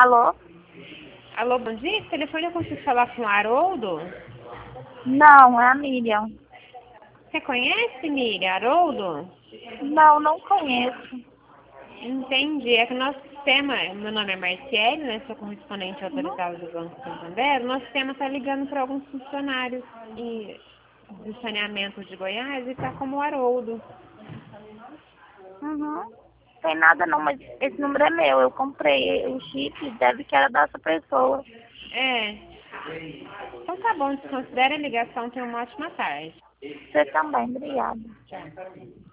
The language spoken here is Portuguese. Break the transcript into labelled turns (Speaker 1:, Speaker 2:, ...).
Speaker 1: Alô?
Speaker 2: Alô, bom dia. Esse telefone eu consigo falar com o Haroldo?
Speaker 1: Não, é a Miriam.
Speaker 2: Você conhece, Miriam, Haroldo?
Speaker 1: Não, não conheço.
Speaker 2: Entendi. É que o nosso sistema, meu nome é Marciele, né? Sou correspondente
Speaker 1: Uhum.
Speaker 2: autorizado do Banco Santander. O nosso sistema está ligando para alguns funcionários do saneamento de Goiás e está como Haroldo.
Speaker 1: Uhum. Tem nada não, mas esse número é meu. Eu comprei o chip, deve que era dessa pessoa.
Speaker 2: É. Então tá bom, desconsidere a ligação. Tenha uma ótima tarde.
Speaker 1: Você também, obrigada.
Speaker 2: Tchau.